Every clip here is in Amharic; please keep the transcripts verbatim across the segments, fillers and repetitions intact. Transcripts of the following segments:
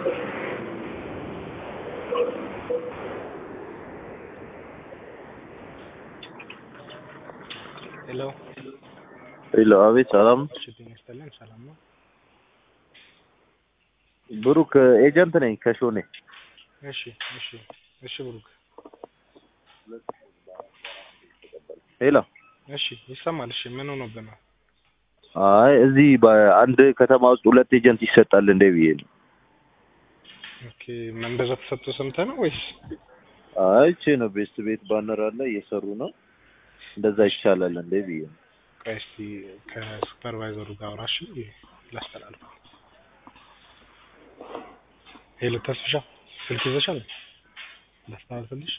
ሄሎ ሄሎ፣ አቤት። ሰላም ሽብኝ ይስተላል። ሰላም ነው። ብሩክ ኤጀንት ነኝ ከሾኔ። እሺ እሺ እሺ ብሩክ። ሄሎ፣ እሺ ይሰማል። እሺ ምን ሆኖ ነው? አይ እዚህ በአንድ ከተማ ውስጥ ሁለት ኤጀንት ይሰጣል እንዴ ብዬ ነው። ኦኬ ምን እንደዛ ተሰጥቶ ሰምተህ ነው ወይስ? አይ እቺ ነው ቤስት ቤት ባነር አለ እየሰሩ ነው። እንደዛ ይቻላል እንዴ ብዬ ነው። ቆይ እስኪ ከሱፐርቫይዘሩ ጋር አውራሽ ላስተላልፍ። ሄሎ ተስፋ ስልክ ይዘሻል? ላስተላልፍልሽ።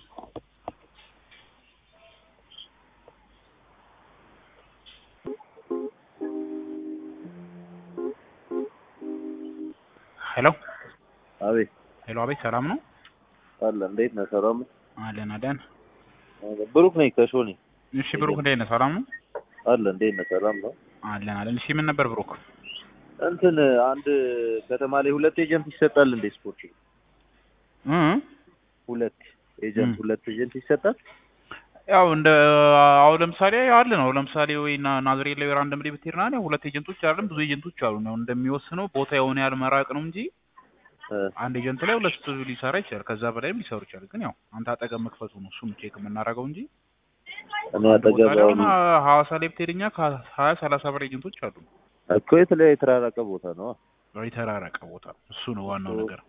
ሄሎ አቤት። ሄሎ አቤት። ሰላም ነው አለ። እንዴት ነህ? ሰላም ነው አለን አለን። ብሩክ ነኝ ከሾኔ። እሺ ብሩክ እንዴት ነህ? ሰላም ነው አለ። እንዴት ነህ? ሰላም ነው አለን አለን። እሺ ምን ነበር ብሩክ? እንትን አንድ ከተማ ላይ ሁለት ኤጀንት ይሰጣል እንዴ ስፖርት? እ ሁለት ኤጀንት ሁለት ኤጀንት ይሰጣል? ያው እንደ አው ለምሳሌ አለ ነው። ለምሳሌ ወይ ናዝሬት ላይ ራንደም ላይ ብትሄድና ነው ሁለት ኤጀንቶች አይደለም ብዙ ኤጀንቶች አሉ ነው እንደሚወስነው ቦታ የሆነ ያህል መራቅ ነው እንጂ አንድ ኤጀንት ላይ ሁለት ሊሰራ ይችላል። ከዛ በላይም ሊሰሩ ይችላል። ግን ያው አንተ አጠገብ መክፈቱ ነው እሱም ቼክ የምናደርገው እንጂ እኔ አጠገብ ነው። ሐዋሳ ላይ ብትሄድኛ ከሀያ ሰላሳ በላይ ኤጀንቶች አሉ እኮ። የተለያየ የተራራቀ ቦታ ነው። ወይ የተራራቀ ቦታ እሱ ነው ዋናው ነገር።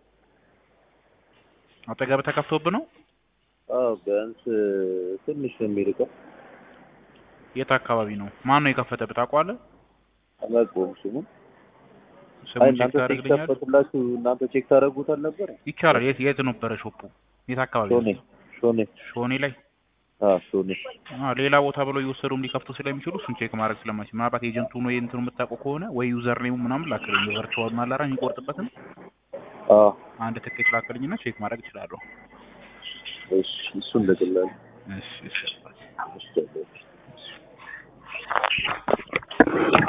አጠገብ ተከፍቶብህ ነው? አዎ ቢያንስ ትንሽ ነው የሚርቀው። የት አካባቢ ነው? ማን ነው የከፈተበት ታውቀዋለህ? አላውቀውም ስሙን። ስሙን ቼክ ታደርግልኛለህ? ተከፈተላችሁ እናንተ ቼክ ታደርጉታል ነበር? ይቻላል። የት የት ነበረ ሾፑ? የት አካባቢ ነው? ሾኔ ሾኔ ሾኔ ላይ። አዎ ሾኔ። አዎ ሌላ ቦታ ብለው ይወሰዱም ሊከፍቱ ስለሚችሉ እሱን ቼክ ማድረግ ስለማይችል ምናልባት ኤጀንቱ ነው የእንትኑ የምታውቀው ከሆነ ወይ ዩዘር ኔሙ ምናምን ላክልኝ። ቨርቹዋል ማላራ የሚቆርጥበትን አዎ አንድ ትኬት ላክልኝና ቼክ ማድረግ እችላለሁ። እሺ እሱን ልግላለሁ። እሺ እሺ እሺ